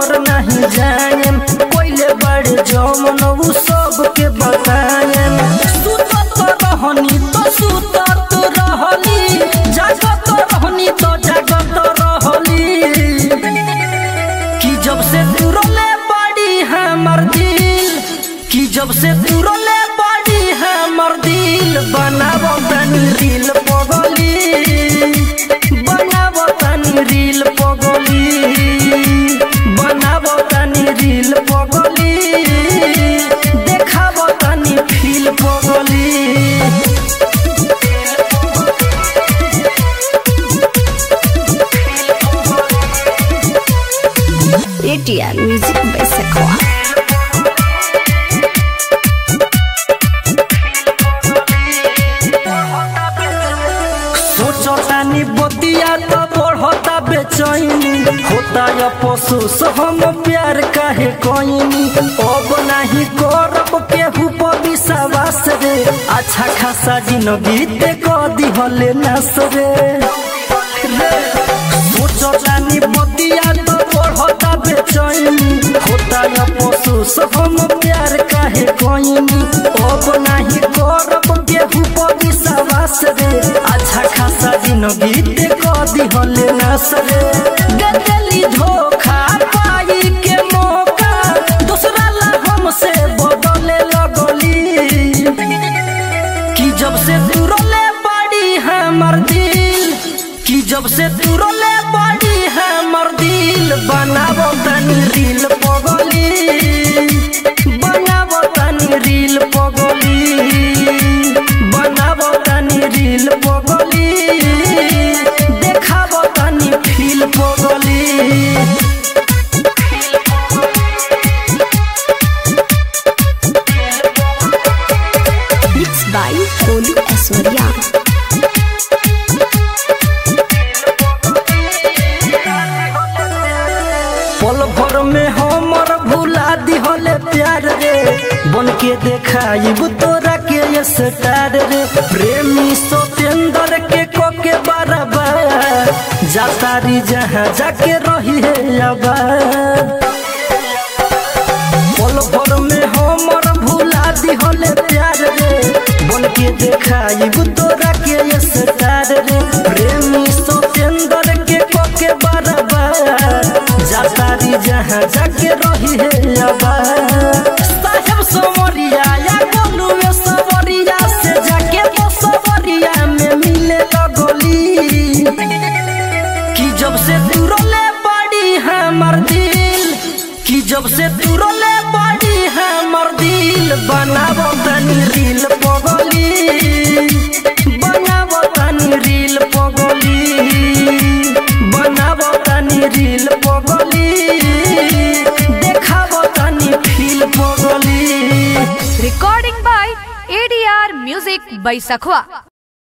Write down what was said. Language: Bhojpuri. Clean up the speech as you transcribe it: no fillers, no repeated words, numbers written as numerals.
घर नहीं जाएम कोइले बड़े जमन उ सबके बताएम सुतत रहनी तो सुतत रहली जागत रहनी तो जागत रहली कि जब से तुरले बाड़ी हमर दिल कि जब से तुरले बाड़ी हमर दिल बनावो तनी रील पगली बनावो तनी रील पगली बनावो तनी रील पगली देखावो तनी फील पगली ATR Music by Sakwa। सोचतानी बतिया तो बढ़ता बेचैनी होता या पशुस हम प्यार काहे कोइनी अब नहीं करब केहू पर विश्वास रे अच्छा खासा जिंदगी ते क दिहले नास रे सोचतानी बतिया तो बढ़ता बेचैनी होता या पशुस हम प्यार काहे कोइनी अब नहीं करब केहू पर विश्वास रे अच्छा खासा जिंदगी ते क दिहले नास रे गदली धोखा पाई के मौका दूसरा ला हमसे बदले लगली कि जब से तुरले बाड़ी हमर दिल कि जब से तुरले बाड़ी हमर दिल बनावो तनी रील पगली बनावो तनी रील पगली बनावो तनी रील पगली देखावो तनी फील पगली Mixed by Olu Asoria। पल भर में हमर भुला दिहले प्यार रे बन के देखाइब तोरा के ये स्टार रे प्रेमी सतेंद्र के कोके बराबर जातारी जहां जाके रही है आबाद पल भर में हमर भुला दिहले प्यार रे बन के देखाइब तोरा के ये स्टार रे प्रेमी सतेंद्र के कोके बराबर जातारी जहां जाके रही है आबाद साहेब समरिया या गोलू सवरिया से जाके वो सवरिया में मिले लगली कि जब से तुरले बाड़ी हमर दिल कि जब से तुरले बाड़ी हमर दिल बनावो तनी रील पगली बनावो तनी रील पगली बनावो तनी रील पगली देखावो तनी फील पगली Recording by ADR Music by Sakwa।